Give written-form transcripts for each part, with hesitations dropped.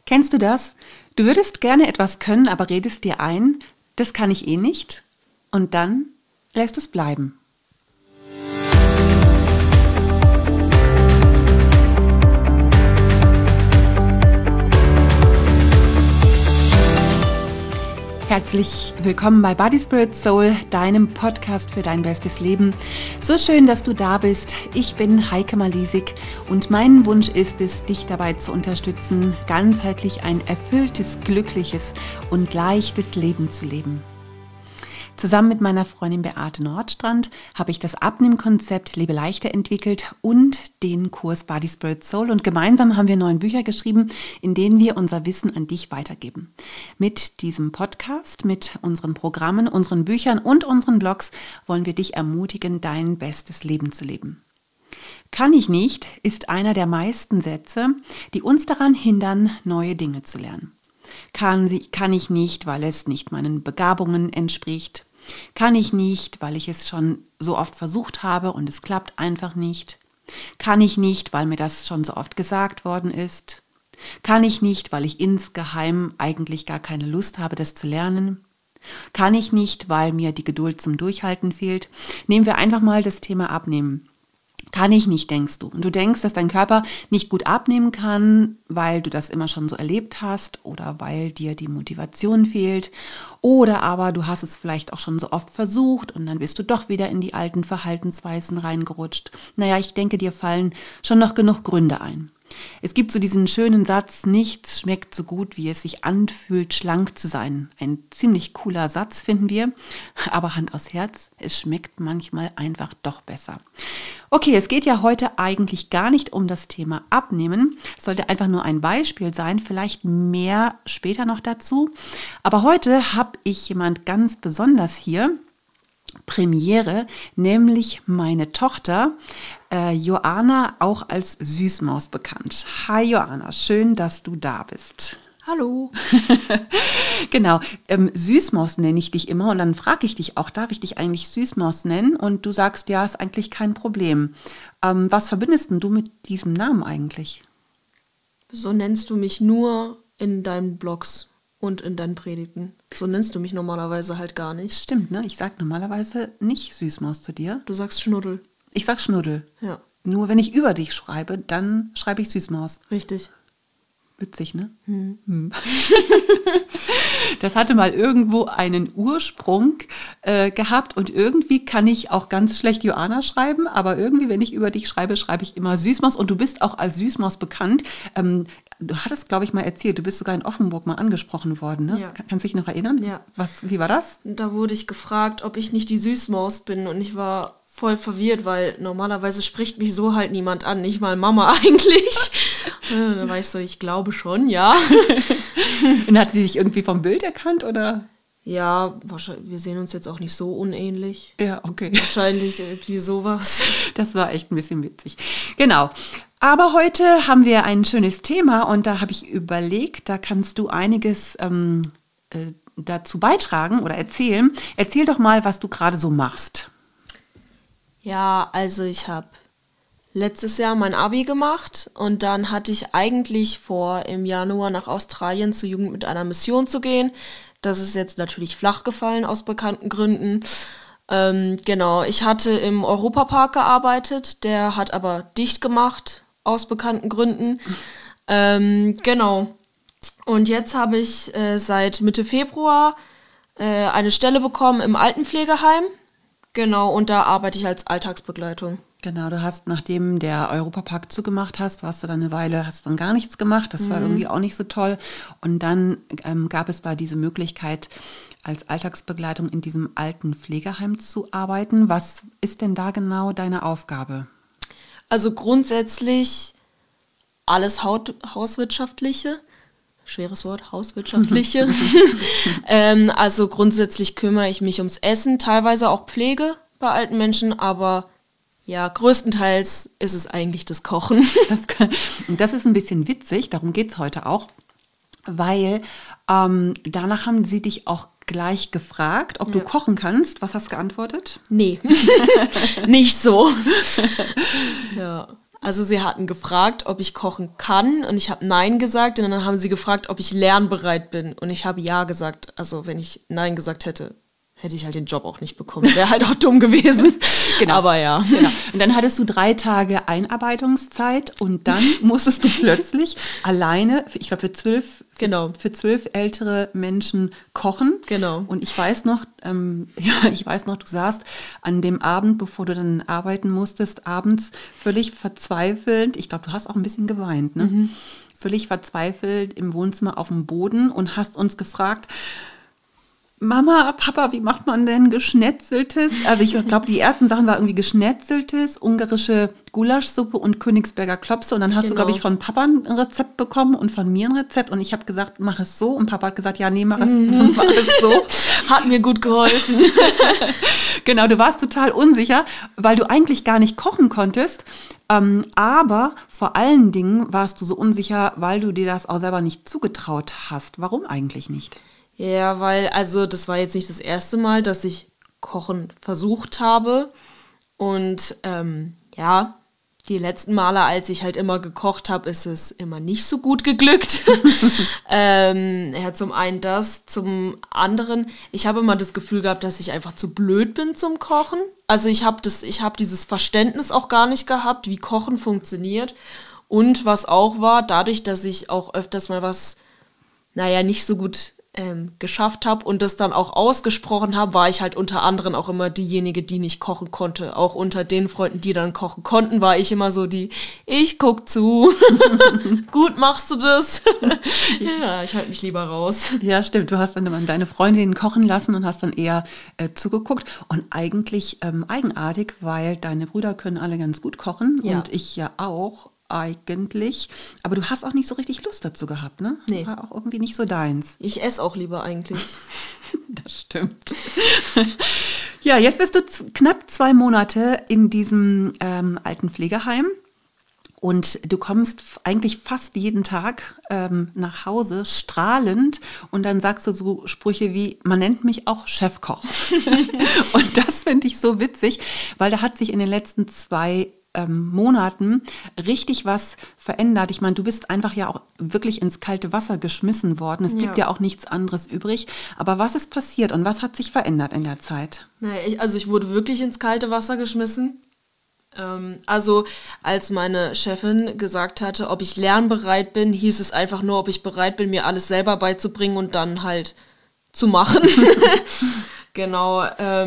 Kennst du das? Du würdest gerne etwas können, aber redest dir ein, das kann ich eh nicht. Und dann lässt du es bleiben. Herzlich willkommen bei Body, Spirit, Soul, deinem Podcast für dein bestes Leben. So schön, dass du da bist. Ich bin Heike Malisig und mein Wunsch ist es, dich dabei zu unterstützen, ganzheitlich ein erfülltes, glückliches und leichtes Leben zu leben. Zusammen mit meiner Freundin Beate Nordstrand habe ich das Abnehmkonzept Lebe leichter entwickelt und den Kurs Body, Spirit, Soul. Und gemeinsam haben wir 9 Bücher geschrieben, in denen wir unser Wissen an dich weitergeben. Mit diesem Podcast, mit unseren Programmen, unseren Büchern und unseren Blogs wollen wir dich ermutigen, dein bestes Leben zu leben. Kann ich nicht ist einer der meisten Sätze, die uns daran hindern, neue Dinge zu lernen. Kann ich nicht, weil es nicht meinen Begabungen entspricht. Kann ich nicht, weil ich es schon so oft versucht habe und es klappt einfach nicht. Kann ich nicht, weil mir das schon so oft gesagt worden ist. Kann ich nicht, weil ich insgeheim eigentlich gar keine Lust habe, das zu lernen. Kann ich nicht, weil mir die Geduld zum Durchhalten fehlt. Nehmen wir einfach mal das Thema Abnehmen. Kann ich nicht, denkst du. Und du denkst, dass dein Körper nicht gut abnehmen kann, weil du das immer schon so erlebt hast oder weil dir die Motivation fehlt. Oder aber du hast es vielleicht auch schon so oft versucht und dann bist du doch wieder in die alten Verhaltensweisen reingerutscht. Naja, ich denke, dir fallen schon noch genug Gründe ein. Es gibt so diesen schönen Satz, nichts schmeckt so gut, wie es sich anfühlt, schlank zu sein. Ein ziemlich cooler Satz, finden wir. Aber Hand aufs Herz, es schmeckt manchmal einfach doch besser. Okay, es geht ja heute eigentlich gar nicht um das Thema Abnehmen. Es sollte einfach nur ein Beispiel sein, vielleicht mehr später noch dazu. Aber heute habe ich jemand ganz besonders hier. Premiere, nämlich meine Tochter Joanna, auch als Süßmaus bekannt. Hi Joanna, schön, dass du da bist. Hallo. Genau, Süßmaus nenne ich dich immer und dann frage ich dich auch, darf ich dich eigentlich Süßmaus nennen? Und du sagst, ja, ist eigentlich kein Problem. Was verbindest denn du mit diesem Namen eigentlich? So nennst du mich nur in deinen Blogs und in deinen Predigten. So nennst du mich normalerweise halt gar nicht. Stimmt, ne? Ich sage normalerweise nicht Süßmaus zu dir. Du sagst Schnuddel. Ich sag Schnuddel. Ja. Nur wenn ich über dich schreibe, dann schreibe ich Süßmaus. Richtig. Witzig, ne? Das hatte mal irgendwo einen Ursprung gehabt und irgendwie kann ich auch ganz schlecht Joanna schreiben, aber irgendwie, wenn ich über dich schreibe, schreibe ich immer Süßmaus und du bist auch als Süßmaus bekannt. Du hattest, glaube ich, mal erzählt, du bist sogar in Offenburg mal angesprochen worden, ne? Ja. Kannst du dich noch erinnern? Ja. Wie war das? Da wurde ich gefragt, ob ich nicht die Süßmaus bin und ich war voll verwirrt, weil normalerweise spricht mich so halt niemand an, nicht mal Mama eigentlich. Da war ich so, ich glaube schon, ja. Und hat sie dich irgendwie vom Bild erkannt, oder? Ja, wahrscheinlich, wir sehen uns jetzt auch nicht so unähnlich. Ja, okay. Wahrscheinlich irgendwie sowas. Das war echt ein bisschen witzig. Genau. Aber heute haben wir ein schönes Thema und da habe ich überlegt, da kannst du einiges dazu beitragen oder erzählen. Erzähl doch mal, was du gerade so machst. Ja, also ich habe letztes Jahr mein Abi gemacht und dann hatte ich eigentlich vor, im Januar nach Australien zur Jugend mit einer Mission zu gehen. Das ist jetzt natürlich flach gefallen aus bekannten Gründen. Genau, ich hatte im Europapark gearbeitet, der hat aber dicht gemacht aus bekannten Gründen. Genau. Und jetzt habe ich seit Mitte Februar eine Stelle bekommen im Altenpflegeheim. Genau, und da arbeite ich als Alltagsbegleitung. Genau, du hast, nachdem der Europapark zugemacht warst du dann eine Weile, hast dann gar nichts gemacht. Das war irgendwie auch nicht so toll. Und dann gab es da diese Möglichkeit, als Alltagsbegleitung in diesem alten Pflegeheim zu arbeiten. Was ist denn da genau deine Aufgabe? Also grundsätzlich alles Hauswirtschaftliche. Schweres Wort, Hauswirtschaftliche. Also grundsätzlich kümmere ich mich ums Essen, teilweise auch Pflege bei alten Menschen, aber ja, größtenteils ist es eigentlich das Kochen. Das ist ein bisschen witzig, darum geht es heute auch, weil danach haben sie dich auch gleich gefragt, ob du kochen kannst. Was hast du geantwortet? Nee, nicht so. Ja. Also sie hatten gefragt, ob ich kochen kann und ich habe Nein gesagt und dann haben sie gefragt, ob ich lernbereit bin und ich habe Ja gesagt. Also wenn ich Nein gesagt hätte, hätte ich halt den Job auch nicht bekommen. Wäre halt auch dumm gewesen. Genau. Aber ja. Genau. Und dann hattest du 3 Tage Einarbeitungszeit und dann musstest du plötzlich alleine, ich glaube für 12 ältere Menschen kochen. Genau. Und ich weiß noch, du saßt an dem Abend, bevor du dann arbeiten musstest, abends völlig verzweifelt. Ich glaube, du hast auch ein bisschen geweint, ne? Mhm. Völlig verzweifelt im Wohnzimmer auf dem Boden und hast uns gefragt, Mama, Papa, wie macht man denn Geschnetzeltes? Also ich glaube, die ersten Sachen waren irgendwie Geschnetzeltes, ungarische Gulaschsuppe und Königsberger Klopse. Und dann hast du, glaube ich, von Papa ein Rezept bekommen und von mir ein Rezept. Und ich habe gesagt, mach es so. Und Papa hat gesagt, ja, nee, mach es so. Hat mir gut geholfen. Genau, du warst total unsicher, weil du eigentlich gar nicht kochen konntest. Aber vor allen Dingen warst du so unsicher, weil du dir das auch selber nicht zugetraut hast. Warum eigentlich nicht? Ja, weil, also das war jetzt nicht das erste Mal, dass ich Kochen versucht habe. Und die letzten Male, als ich halt immer gekocht habe, ist es immer nicht so gut geglückt. Zum einen das, zum anderen, ich habe immer das Gefühl gehabt, dass ich einfach zu blöd bin zum Kochen. Also ich habe dieses Verständnis auch gar nicht gehabt, wie Kochen funktioniert. Und was auch war, dadurch, dass ich auch öfters mal was, nicht so gut geschafft habe und das dann auch ausgesprochen habe, war ich halt unter anderem auch immer diejenige, die nicht kochen konnte. Auch unter den Freunden, die dann kochen konnten, war ich immer so ich guck zu. Gut machst du das. Ja, ich halte mich lieber raus. Ja, stimmt. Du hast dann immer deine Freundinnen kochen lassen und hast dann eher zugeguckt. Und eigentlich eigenartig, weil deine Brüder können alle ganz gut kochen und ich ja auch. Eigentlich. Aber du hast auch nicht so richtig Lust dazu gehabt, ne? Nee. War auch irgendwie nicht so deins. Ich esse auch lieber eigentlich. Das stimmt. Ja, jetzt bist du knapp 2 Monate in diesem alten Pflegeheim und du kommst eigentlich fast jeden Tag nach Hause, strahlend, und dann sagst du so Sprüche wie, man nennt mich auch Chefkoch. Und das finde ich so witzig, weil da hat sich in den letzten 2 Monaten richtig was verändert. Ich meine, du bist einfach ja auch wirklich ins kalte Wasser geschmissen worden. Es gibt ja auch nichts anderes übrig. Aber was ist passiert und was hat sich verändert in der Zeit? Ich wurde wirklich ins kalte Wasser geschmissen. Also als meine Chefin gesagt hatte, ob ich lernbereit bin, hieß es einfach nur, ob ich bereit bin, mir alles selber beizubringen und dann halt zu machen. Genau.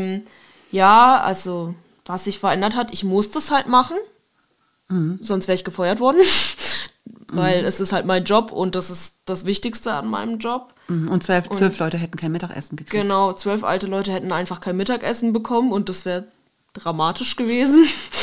Also was sich verändert hat, ich musste es halt machen, sonst wäre ich gefeuert worden, weil es ist halt mein Job und das ist das Wichtigste an meinem Job. Und 12 Leute hätten kein Mittagessen gekriegt. Genau, 12 alte Leute hätten einfach kein Mittagessen bekommen und das wäre dramatisch gewesen.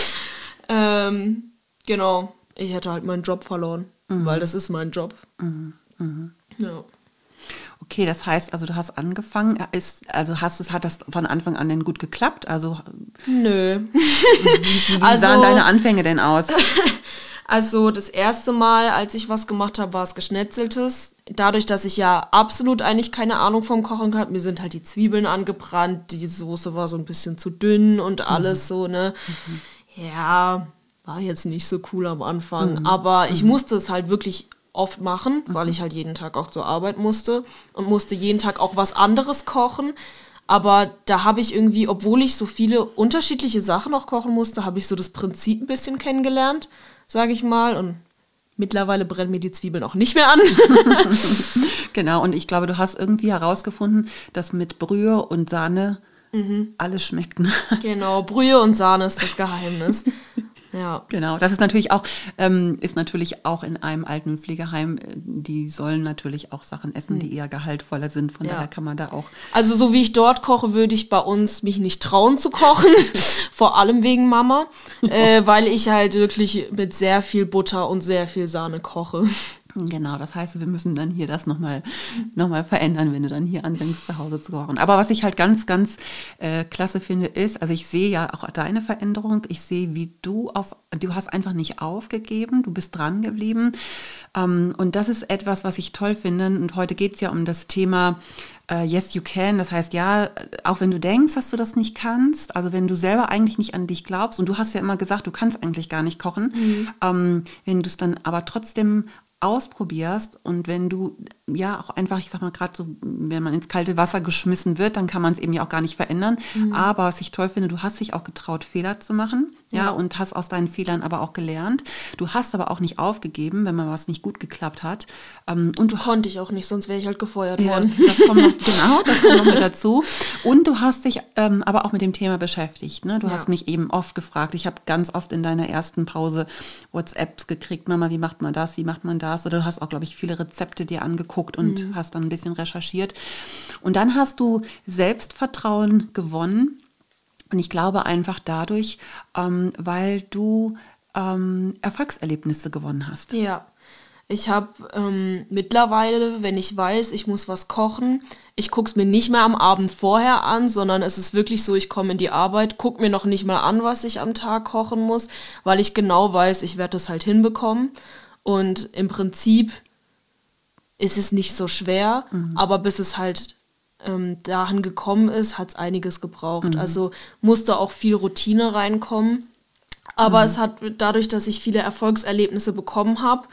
Genau, ich hätte halt meinen Job verloren, weil das ist mein Job. Ja. Okay, das heißt, also du hast angefangen, hat das von Anfang an denn gut geklappt? Also nö. Wie sahen deine Anfänge denn aus? Also das erste Mal, als ich was gemacht habe, war es Geschnetzeltes. Dadurch, dass ich ja absolut eigentlich keine Ahnung vom Kochen hatte, mir sind halt die Zwiebeln angebrannt, die Soße war so ein bisschen zu dünn und alles so, ne? Ja, war jetzt nicht so cool am Anfang, aber ich musste es halt wirklich oft machen, weil ich halt jeden Tag auch zur Arbeit musste und musste jeden Tag auch was anderes kochen. Aber da habe ich irgendwie, obwohl ich so viele unterschiedliche Sachen noch kochen musste, habe ich so das Prinzip ein bisschen kennengelernt, sage ich mal. Und mittlerweile brennen mir die Zwiebeln auch nicht mehr an. Genau, und ich glaube, du hast irgendwie herausgefunden, dass mit Brühe und Sahne alles schmeckt. Ne? Genau, Brühe und Sahne ist das Geheimnis. Ja. Genau, das ist natürlich auch in einem alten Pflegeheim, die sollen natürlich auch Sachen essen, die eher gehaltvoller sind, von daher kann man da auch... Also so wie ich dort koche, würde ich bei uns mich nicht trauen zu kochen, vor allem wegen Mama, weil ich halt wirklich mit sehr viel Butter und sehr viel Sahne koche. Genau, das heißt, wir müssen dann hier das nochmal verändern, wenn du dann hier anfängst, zu Hause zu kochen. Aber was ich halt ganz, ganz klasse finde, ist, also ich sehe ja auch deine Veränderung, ich sehe, wie du hast einfach nicht aufgegeben, du bist dran geblieben. Und das ist etwas, was ich toll finde. Und heute geht es ja um das Thema yes you can, das heißt ja, auch wenn du denkst, dass du das nicht kannst, also wenn du selber eigentlich nicht an dich glaubst und du hast ja immer gesagt, du kannst eigentlich gar nicht kochen, wenn du es dann aber trotzdem ausprobierst und wenn du ja auch einfach, ich sag mal gerade so, wenn man ins kalte Wasser geschmissen wird, dann kann man es eben ja auch gar nicht verändern. Aber was ich toll finde, du hast dich auch getraut, Fehler zu machen, ja, und hast aus deinen Fehlern aber auch gelernt. Du hast aber auch nicht aufgegeben, wenn mal was nicht gut geklappt hat. Und du Konnte ich auch nicht, sonst wäre ich halt gefeuert ja, worden. das kommt noch, genau, das kommt noch mit dazu. Und du hast dich aber auch mit dem Thema beschäftigt. Ne? Du hast mich eben oft gefragt. Ich habe ganz oft in deiner ersten Pause WhatsApps gekriegt. Mama, wie macht man das? Wie macht man das? Oder du hast auch, glaube ich, viele Rezepte dir angeguckt und hast dann ein bisschen recherchiert. Und dann hast du Selbstvertrauen gewonnen. Und ich glaube einfach dadurch, weil du Erfolgserlebnisse gewonnen hast. Ja, ich habe mittlerweile, wenn ich weiß, ich muss was kochen, ich gucke es mir nicht mehr am Abend vorher an, sondern es ist wirklich so, ich komme in die Arbeit, gucke mir noch nicht mal an, was ich am Tag kochen muss, weil ich genau weiß, ich werde das halt hinbekommen. Und im Prinzip ist es nicht so schwer, aber bis es halt dahin gekommen ist, hat es einiges gebraucht. Also musste auch viel Routine reinkommen. Aber es hat dadurch, dass ich viele Erfolgserlebnisse bekommen habe,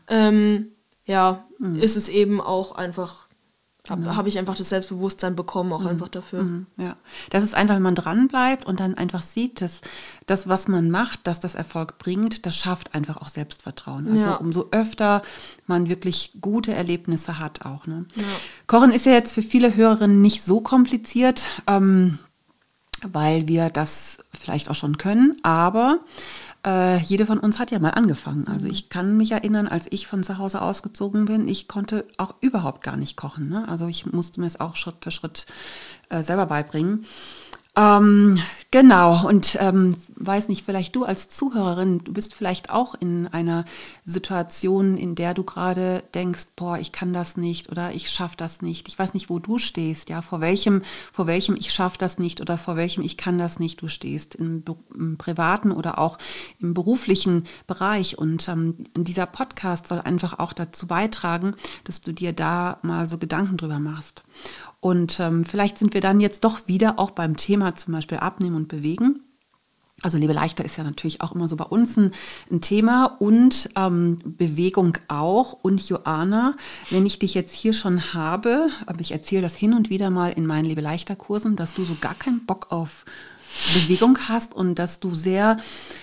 ist es eben auch einfach, habe ich einfach das Selbstbewusstsein bekommen, auch einfach dafür. Ja, das ist einfach, wenn man dran bleibt und dann einfach sieht, dass das, was man macht, dass das Erfolg bringt, das schafft einfach auch Selbstvertrauen. Also umso öfter man wirklich gute Erlebnisse hat auch. Ne? Ja. Kochen ist ja jetzt für viele Hörerinnen nicht so kompliziert, weil wir das vielleicht auch schon können, aber jede von uns hat ja mal angefangen. Also ich kann mich erinnern, als ich von zu Hause ausgezogen bin, ich konnte auch überhaupt gar nicht kochen. Ne? Also ich musste mir es auch Schritt für Schritt selber beibringen. Genau, und weiß nicht, vielleicht du als Zuhörerin, du bist vielleicht auch in einer Situation, in der du gerade denkst, boah, ich kann das nicht oder ich schaffe das nicht. Ich weiß nicht, wo du stehst, ja, vor welchem ich schaffe das nicht oder vor welchem ich kann das nicht du stehst, im privaten oder auch im beruflichen Bereich. Und dieser Podcast soll einfach auch dazu beitragen, dass du dir da mal so Gedanken drüber machst. Und vielleicht sind wir dann jetzt doch wieder auch beim Thema zum Beispiel Abnehmen und Bewegen. Also Lebe leichter ist ja natürlich auch immer so bei uns ein Thema und Bewegung auch. Und Joanna, wenn ich dich jetzt hier schon habe, aber ich erzähle das hin und wieder mal in meinen Lebe leichter Kursen, dass du so gar keinen Bock auf Bewegung hast und dass du sehr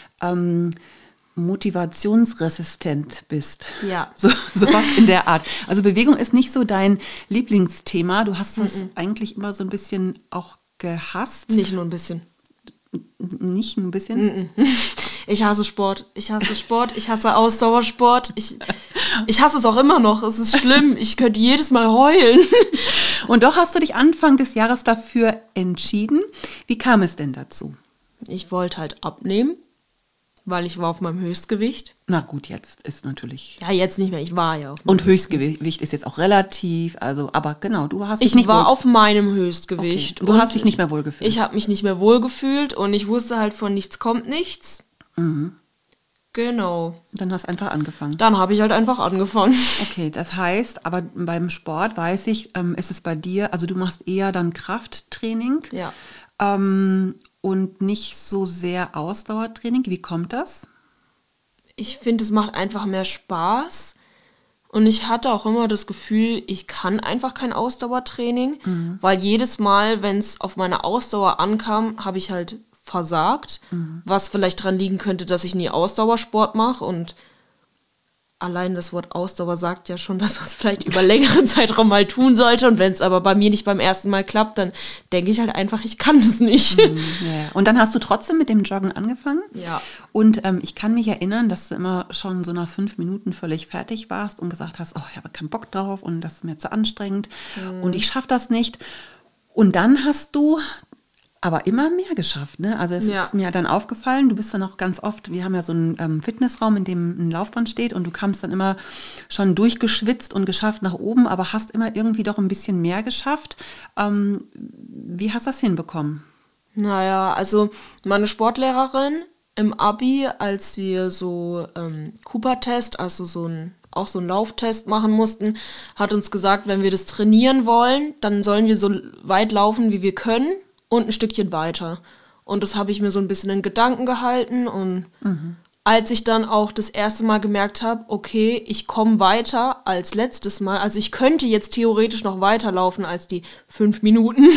motivationsresistent bist. Ja. So was in der Art. Also Bewegung ist nicht so dein Lieblingsthema. Du hast das eigentlich immer so ein bisschen auch gehasst. Nicht nur ein bisschen. Nicht nur ein bisschen? Ich hasse Sport. Ich hasse Ausdauersport. Ich hasse es auch immer noch. Es ist schlimm. Ich könnte jedes Mal heulen. Und doch hast du dich Anfang des Jahres dafür entschieden. Wie kam es denn dazu? Ich wollte halt abnehmen, weil ich war auf meinem Höchstgewicht. Na gut, jetzt ist natürlich... Ja, jetzt nicht mehr. Ich war ja auf meinem Und Höchstgewicht ist jetzt auch relativ, also, aber genau, du hast dich Ich nicht war wohl... auf meinem Höchstgewicht. Okay. Du hast dich nicht mehr wohlgefühlt. Ich habe mich nicht mehr wohlgefühlt und ich wusste halt, von nichts kommt nichts. Genau. Dann hast du einfach angefangen. Dann habe ich halt einfach angefangen. Okay, das heißt, aber beim Sport weiß ich, ist es bei dir, also du machst eher dann Krafttraining. Ja. Und nicht so sehr Ausdauertraining. Wie kommt das? Ich finde, es macht einfach mehr Spaß. Und ich hatte auch immer das Gefühl, ich kann einfach kein Ausdauertraining, weil jedes Mal, wenn es auf meine Ausdauer ankam, habe ich halt versagt, was vielleicht daran liegen könnte, dass ich nie Ausdauersport mache. Und allein das Wort Ausdauer sagt ja schon, dass man es vielleicht über längeren Zeitraum mal tun sollte. Und wenn es aber bei mir nicht beim ersten Mal klappt, dann denke ich halt einfach, ich kann das nicht. Ja. Und dann hast du trotzdem mit dem Joggen angefangen. Ja. Und ich kann mich erinnern, dass du immer schon so nach 5 Minuten völlig fertig warst und gesagt hast, oh, ich habe keinen Bock drauf und das ist mir zu anstrengend und ich schaffe das nicht. Und dann hast du aber immer mehr geschafft, ne? Also es ist mir dann aufgefallen, du bist dann auch ganz oft, wir haben ja so einen Fitnessraum, in dem ein Laufband steht und du kamst dann immer schon durchgeschwitzt und geschafft nach oben, aber hast immer irgendwie doch ein bisschen mehr geschafft. Wie hast du das hinbekommen? Naja, also meine Sportlehrerin im Abi, als wir so Cooper-Test, also so ein auch so einen Lauftest machen mussten, hat uns gesagt, wenn wir das trainieren wollen, dann sollen wir so weit laufen, wie wir können und ein Stückchen weiter. Und das habe ich mir so ein bisschen in Gedanken gehalten. Und als ich dann auch das erste Mal gemerkt habe, okay, ich komme weiter als letztes Mal, also ich könnte jetzt theoretisch noch weiterlaufen als die 5 Minuten.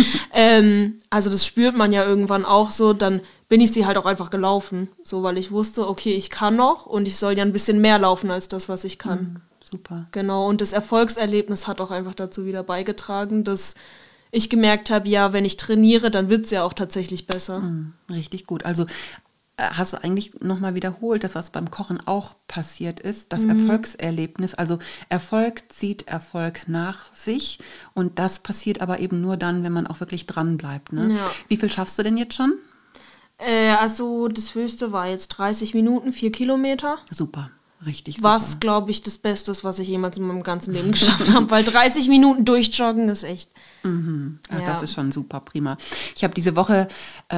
Also das spürt man ja irgendwann auch so, dann bin ich sie halt auch einfach gelaufen, so, weil ich wusste, okay, ich kann noch und ich soll ja ein bisschen mehr laufen als das, was ich kann. Super. Genau, und das Erfolgserlebnis hat auch einfach dazu wieder beigetragen, dass ich gemerkt habe, ja, wenn ich trainiere, dann wird es ja auch tatsächlich besser. Richtig gut. Also hast du eigentlich nochmal wiederholt, das, was beim Kochen auch passiert ist, das Erfolgserlebnis. Also Erfolg zieht Erfolg nach sich und das passiert aber eben nur dann, wenn man auch wirklich dran bleibt. Ne? Ja. Wie viel schaffst du denn jetzt schon? Also das Höchste war jetzt 30 Minuten, 4 Kilometer. Super, richtig super. Was, glaube ich, das Beste ist, was ich jemals in meinem ganzen Leben geschafft habe. Weil 30 Minuten durchjoggen ist echt... Ja. Das ist schon super, prima. Ich habe diese Woche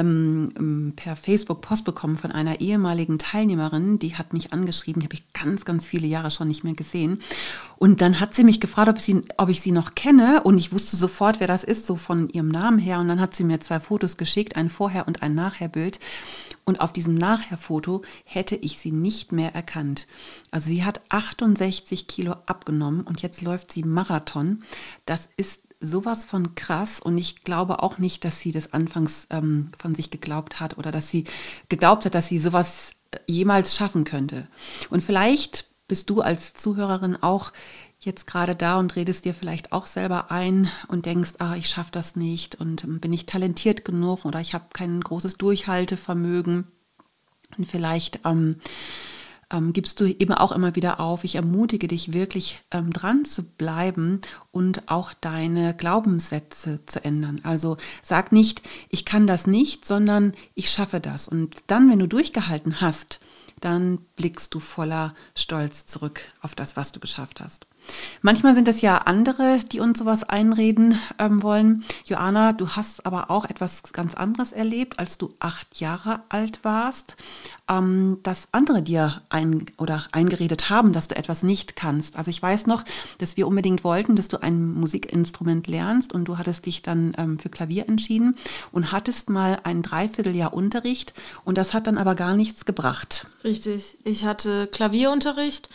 per Facebook Post bekommen von einer ehemaligen Teilnehmerin, die hat mich angeschrieben, die habe ich ganz, ganz viele Jahre schon nicht mehr gesehen. Und dann hat sie mich gefragt, ob ich sie noch kenne und ich wusste sofort, wer das ist, so von ihrem Namen her. Und dann hat sie mir 2 Fotos geschickt, ein Vorher- und ein Nachher-Bild. Und auf diesem Nachher-Foto hätte ich sie nicht mehr erkannt. Also sie hat 68 Kilo abgenommen und jetzt läuft sie Marathon. Das ist sowas von krass und ich glaube auch nicht, dass sie das anfangs von sich geglaubt hat oder dass sie geglaubt hat, dass sie sowas jemals schaffen könnte. Und vielleicht bist du als Zuhörerin auch jetzt gerade da und redest dir vielleicht auch selber ein und denkst, ich schaffe das nicht und bin ich talentiert genug oder ich habe kein großes Durchhaltevermögen und vielleicht gibst du eben auch immer wieder auf. Ich ermutige dich wirklich dran zu bleiben und auch deine Glaubenssätze zu ändern. Also sag nicht, ich kann das nicht, sondern ich schaffe das. Und dann, wenn du durchgehalten hast, dann blickst du voller Stolz zurück auf das, was du geschafft hast. Manchmal sind es ja andere, die uns sowas einreden wollen. Joanna, du hast aber auch etwas ganz anderes erlebt, als du 8 Jahre alt warst, dass andere dir eingeredet haben, dass du etwas nicht kannst. Also ich weiß noch, dass wir unbedingt wollten, dass du ein Musikinstrument lernst und du hattest dich dann für Klavier entschieden und hattest mal ein Dreivierteljahr Unterricht und das hat dann aber gar nichts gebracht. Richtig, ich hatte Klavierunterricht.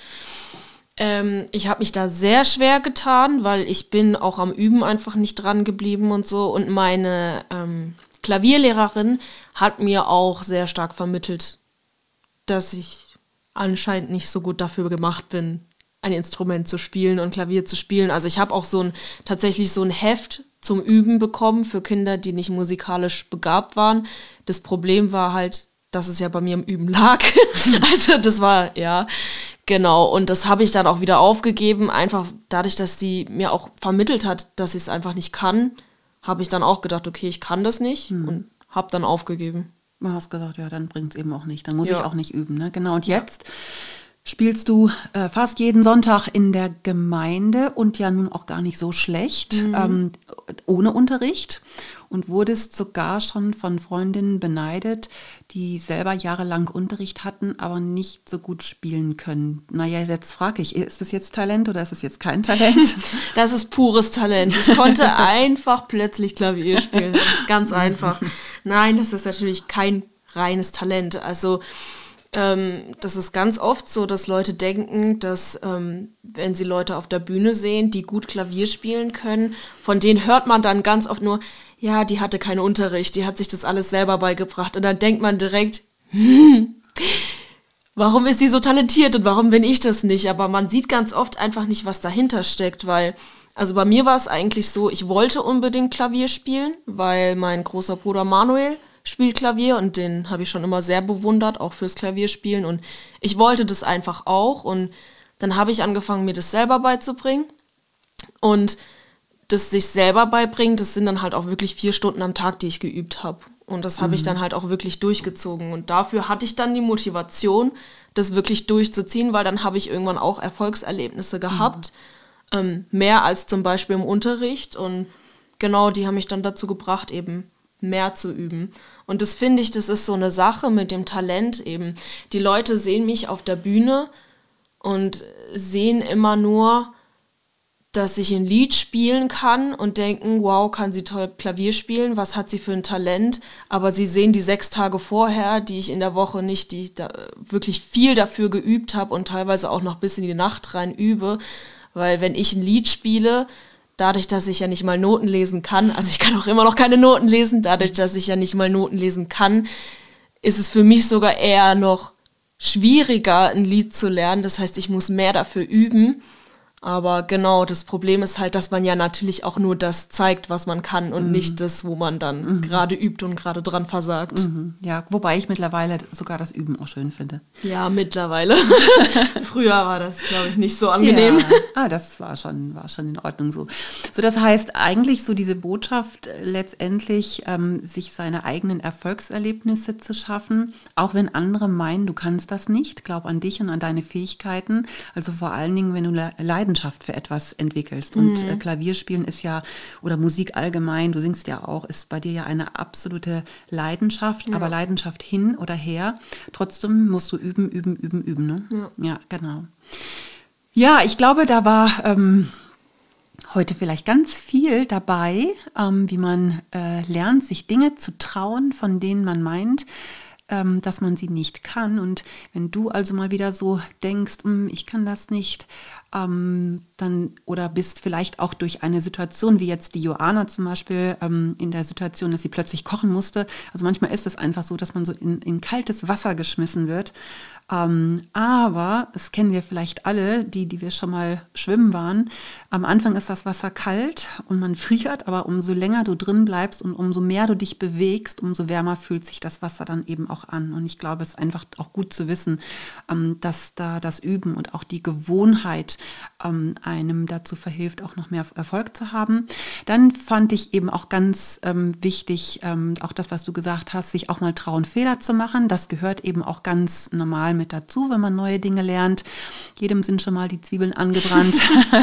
Ich habe mich da sehr schwer getan, weil ich bin auch am Üben einfach nicht dran geblieben und so. Und meine Klavierlehrerin hat mir auch sehr stark vermittelt, dass ich anscheinend nicht so gut dafür gemacht bin, ein Instrument zu spielen und Klavier zu spielen. Also ich habe auch tatsächlich so ein Heft zum Üben bekommen für Kinder, die nicht musikalisch begabt waren. Das Problem war halt, dass es ja bei mir im Üben lag. Also das war, ja, genau. Und das habe ich dann auch wieder aufgegeben. Einfach dadurch, dass sie mir auch vermittelt hat, dass ich es einfach nicht kann, habe ich dann auch gedacht, okay, ich kann das nicht und habe dann aufgegeben. Du hast gesagt, ja, dann bringt es eben auch nicht. Dann muss ich auch nicht üben. Ne? Genau, und jetzt spielst du fast jeden Sonntag in der Gemeinde und ja nun auch gar nicht so schlecht, ohne Unterricht und wurdest sogar schon von Freundinnen beneidet, die selber jahrelang Unterricht hatten, aber nicht so gut spielen können. Naja, jetzt frage ich, ist das jetzt Talent oder ist es jetzt kein Talent? Das ist pures Talent. Ich konnte einfach plötzlich Klavier spielen. Ganz einfach. Nein, das ist natürlich kein reines Talent. Also das ist ganz oft so, dass Leute denken, dass wenn sie Leute auf der Bühne sehen, die gut Klavier spielen können, von denen hört man dann ganz oft nur, ja, die hatte keinen Unterricht, die hat sich das alles selber beigebracht. Und dann denkt man direkt, warum ist die so talentiert und warum bin ich das nicht? Aber man sieht ganz oft einfach nicht, was dahinter steckt, weil, also bei mir war es eigentlich so, ich wollte unbedingt Klavier spielen, weil mein großer Bruder Manuel spielt Klavier und den habe ich schon immer sehr bewundert, auch fürs Klavierspielen und ich wollte das einfach auch und dann habe ich angefangen, mir das selber beizubringen und das sich selber beibringen, das sind dann halt auch wirklich 4 Stunden am Tag, die ich geübt habe und das habe ich dann halt auch wirklich durchgezogen und dafür hatte ich dann die Motivation, das wirklich durchzuziehen, weil dann habe ich irgendwann auch Erfolgserlebnisse gehabt, mehr als zum Beispiel im Unterricht und genau, die haben mich dann dazu gebracht, eben mehr zu üben. Und das finde ich, das ist so eine Sache mit dem Talent eben. Die Leute sehen mich auf der Bühne und sehen immer nur, dass ich ein Lied spielen kann und denken, wow, kann sie toll Klavier spielen, was hat sie für ein Talent, aber sie sehen die 6 Tage vorher, die ich in der Woche nicht, die ich da wirklich viel dafür geübt habe und teilweise auch noch bis in die Nacht rein übe, weil wenn ich ein Lied spiele, dadurch, dass ich ja nicht mal Noten lesen kann, also ich kann auch immer noch keine Noten lesen, dadurch, dass ich ja nicht mal Noten lesen kann, ist es für mich sogar eher noch schwieriger, ein Lied zu lernen, das heißt, ich muss mehr dafür üben. Aber genau, das Problem ist halt, dass man ja natürlich auch nur das zeigt, was man kann und nicht das, wo man dann gerade übt und gerade dran versagt. Ja, wobei ich mittlerweile sogar das Üben auch schön finde. Ja, mittlerweile. Früher war das, glaube ich, nicht so angenehm. Ja, das war schon in Ordnung so. So, das heißt eigentlich so diese Botschaft letztendlich, sich seine eigenen Erfolgserlebnisse zu schaffen, auch wenn andere meinen, du kannst das nicht. Glaub an dich und an deine Fähigkeiten. Also vor allen Dingen, wenn du Leidenschaft für etwas entwickelst. Und Klavierspielen ist ja, oder Musik allgemein, du singst ja auch, ist bei dir ja eine absolute Leidenschaft, aber Leidenschaft hin oder her. Trotzdem musst du üben, ne? Ja, genau. Ja, ich glaube, da war heute vielleicht ganz viel dabei, wie man lernt, sich Dinge zu trauen, von denen man meint, dass man sie nicht kann. Und wenn du also mal wieder so denkst, ich kann das nicht, dann oder bist vielleicht auch durch eine Situation, wie jetzt die Joanna zum Beispiel, in der Situation, dass sie plötzlich kochen musste. Also manchmal ist es einfach so, dass man so in kaltes Wasser geschmissen wird. Aber das kennen wir vielleicht alle, die wir schon mal schwimmen waren. Am Anfang ist das Wasser kalt und man friert, aber umso länger du drin bleibst und umso mehr du dich bewegst, umso wärmer fühlt sich das Wasser dann eben auch an. Und ich glaube, es ist einfach auch gut zu wissen, dass da das Üben und auch die Gewohnheit einem dazu verhilft, auch noch mehr Erfolg zu haben. Dann fand ich eben auch ganz wichtig, auch das, was du gesagt hast, sich auch mal trauen, Fehler zu machen. Das gehört eben auch ganz normal mit dazu, wenn man neue Dinge lernt. Jedem sind schon mal die Zwiebeln angebrannt.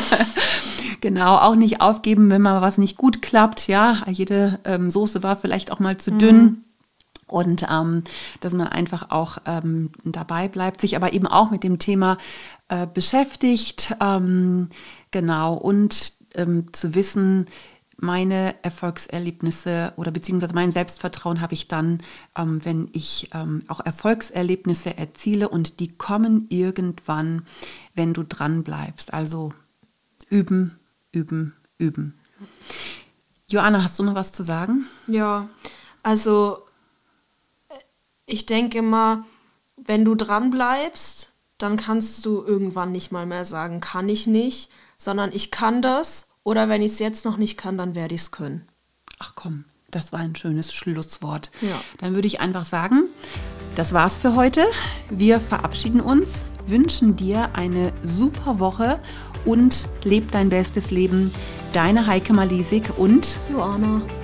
Genau, auch nicht aufgeben, wenn mal was nicht gut klappt. Ja, jede Soße war vielleicht auch mal zu dünn. Und dass man einfach auch dabei bleibt, sich aber eben auch mit dem Thema beschäftigt. Genau, und zu wissen, meine Erfolgserlebnisse oder beziehungsweise mein Selbstvertrauen habe ich dann, wenn ich auch Erfolgserlebnisse erziele und die kommen irgendwann, wenn du dran bleibst. Also üben. Joanna, hast du noch was zu sagen? Ja, also ich denke immer, wenn du dran bleibst, dann kannst du irgendwann nicht mal mehr sagen, kann ich nicht, sondern ich kann das. Oder wenn ich es jetzt noch nicht kann, dann werde ich es können. Ach komm, das war ein schönes Schlusswort. Ja. Dann würde ich einfach sagen, das war's für heute. Wir verabschieden uns, wünschen dir eine super Woche und leb dein bestes Leben. Deine Heike Malisik und Joanna.